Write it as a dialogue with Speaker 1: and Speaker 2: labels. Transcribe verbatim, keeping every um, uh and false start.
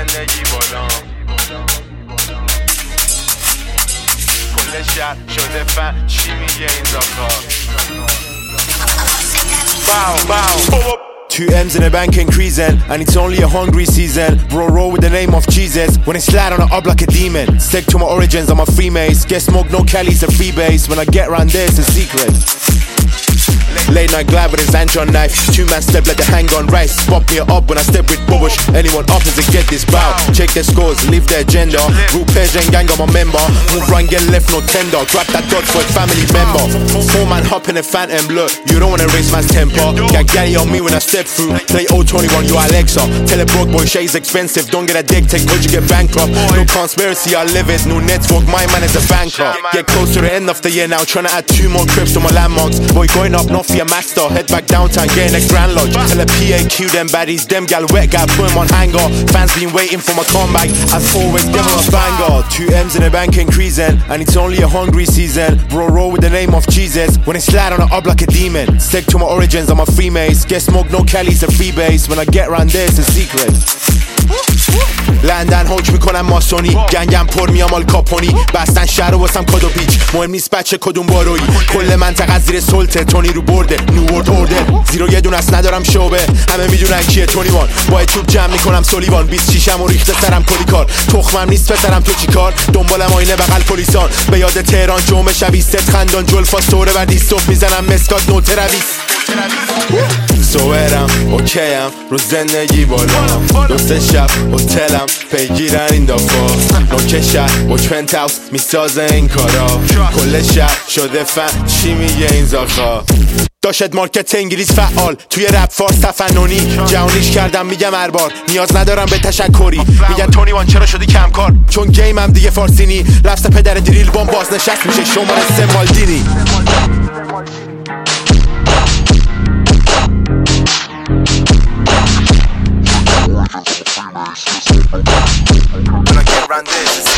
Speaker 1: زندگی بالا کل شهر شده فن چی میگه این زاکا باو باو
Speaker 2: Two M's in the bank increasing, and it's only a hungry season. Bro, roll with the name of Jesus. When I slide on the up like a demon. Stick to my origins, I'm a freemace. Get smoke, no Kelly's a free base. When I get round there, it's a secret. Late night glide with his Antron knife. Two man step like the hang on rice. Pop me up when I step with Bobush. Anyone offers to get this bow. Check their scores, leave their agenda. Rule Persian gang, I'm a member. Move run, get left, no tender. Grab that dot for a family member. Four man hop in a phantom, look. You don't wanna raise man's temper. Got Gary on me when I step through. Play old twenty-one, you Alexa. Tell a broke boy shay's expensive. Don't get a dick, take cause you get bankrupt. No conspiracy, I live it. No network, my man is a banker. Get close to the end of the year now. Trying to add two more trips to my landmarks. Boy going up, not for your master. Head back downtown, getting a grand lodge. Tell a P A Q them baddies, them gal wet gal, put him on hanger. Fans been waiting for my comeback. As always, give him a banger. Two M's in the bank increasing, and it's only a hungry season. Bro, roll with the name of Jesus. When I slide on the up like a demon. Stick to my origins, I'm a freemace. Get smoke, no Kelly's a free base. When I get round there, it's a secret. لندن حکم میکنم ماسونی گنگم پر میام آل کاپونی بستن شهر و واسم کادو پیچ مهم نیست بچه کدوم بارویی کل منطقه از زیر سلطه تونی رو برده نیورد اوردر زیرو یه دونه است ندارم شعبه همه میدونن کیه تونی وان با چوب جمع میکنم سولیوان بیست شیشم و ریخته سرم کلی کار تخمم نیست پسرم تو چی کار دنبالم آینه بغل پلیسان به یاد تهران جمعه شبی ست خندان جلفاس توره و دیستوف میزنم مسکات نوته رویس سوهرم اوکیم رو زندگی بالا دوست شب هتلم پیگیرن این دفعه نوک شهر با پنت هاوس میسازه این کارا کل شهر شده فن چی میگه این زاخا داشت مارکت انگلیس فعال توی رپ فارس تفننی جهانیش کردم میگم هر بار نیاز ندارم به تشکری میگن تونی وان چرا شدی کم کار چون گیمم دیگه فارسی نی لفظ پدر دریل بام بازنشست میشه شماره سه مالدینی
Speaker 1: When I get round this